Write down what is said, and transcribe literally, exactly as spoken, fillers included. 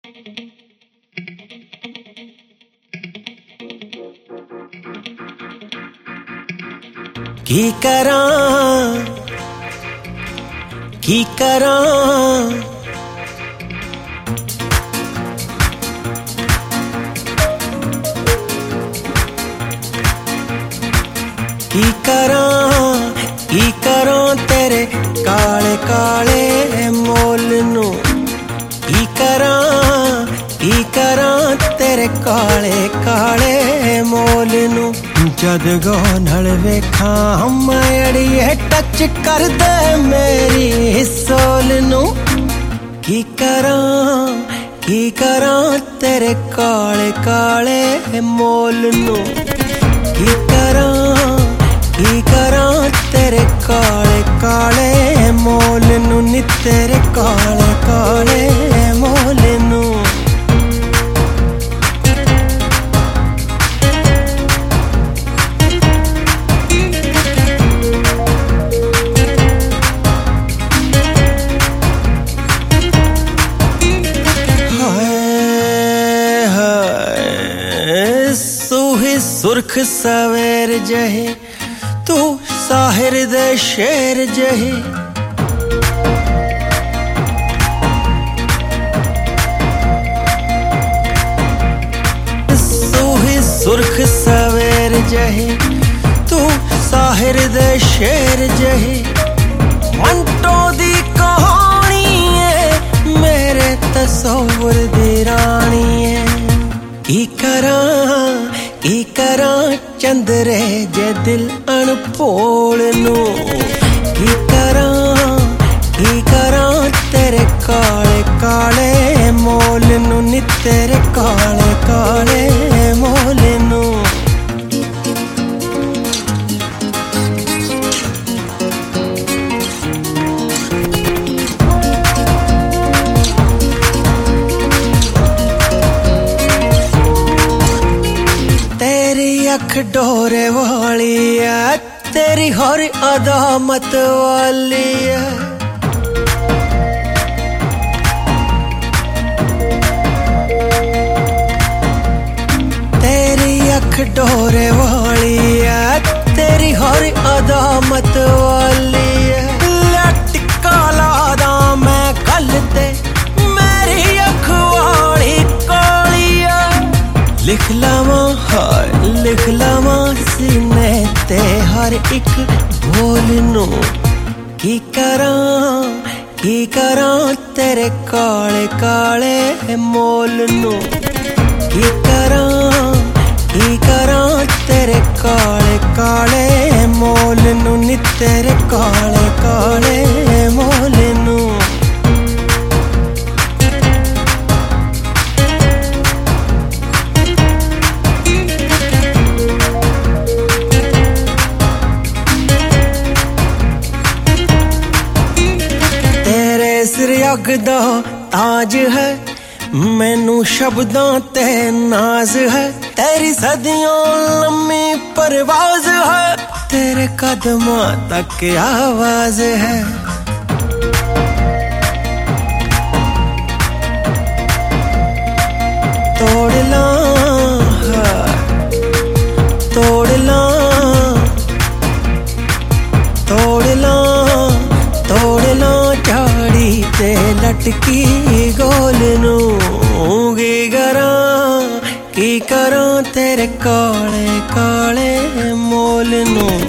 की करां की करां की करां की करां तेरे काले काले मोल नू की करां की करां तेरे काले काले मोल नू जद गो नल वेखां मैं अड़िए टच कर दे मेरी सोल नू की करां की करां तेरे काले काले मोल नू की करां की करां तेरे काले काले मोल नू नी तेरे काले काले मोल नू सुर्ख सवेर जहे तू साहिर दे शेर जहे सूही सुर्ख सवेर जहे तू साहिर दे शेर जहे मंटो दी कहानी है मेरे तसव्वुर दी रानी है की करां की करां चंदरे जे दिल अनभोल नू की करां की करां तेरे काले काले मोल नू नी तेरे काले काले मोल नू अख डोरे वाली है तेरी हर अदा मत वाली है तेरी अख डोरे वाली है तेरी हर अदा मत वाली है लटका लादा मैं कल ते मेरी अख वाली काली है लिख लावा हाय लिख लावा सीने ते हर एक बोल नू की करां की करां तेरे काले काले मोल नू की करां की करां तेरे काले काले मोल नू नी तेरे काले काले मोल नू सिरयग दा ताज है मैनू शब्दां ते नाज है तेरी सदियों लम्मी परवाज है तेरे कदमां तक आवाज है तोड़ ला तोड़ ला तोड़ ला तोड़ ला झाड़ी ते लटकी गोल नू की करां की करां तेरे काले काले मोल नू।